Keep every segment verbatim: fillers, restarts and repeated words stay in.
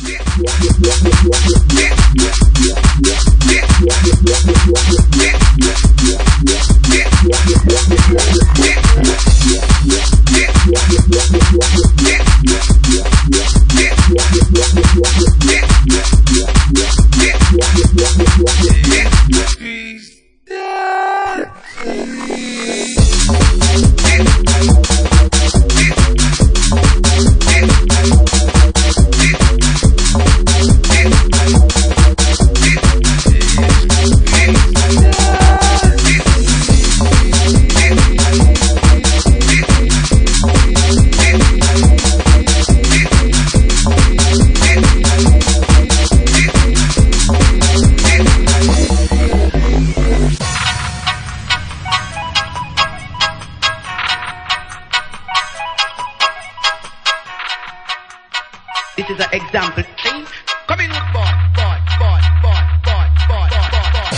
This is an example. See? Come in, look, boy, boy, boy, boy, boy, boy, boy, boy.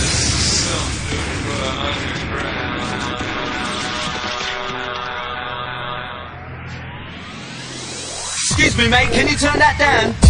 Excuse me, mate, can you turn that down?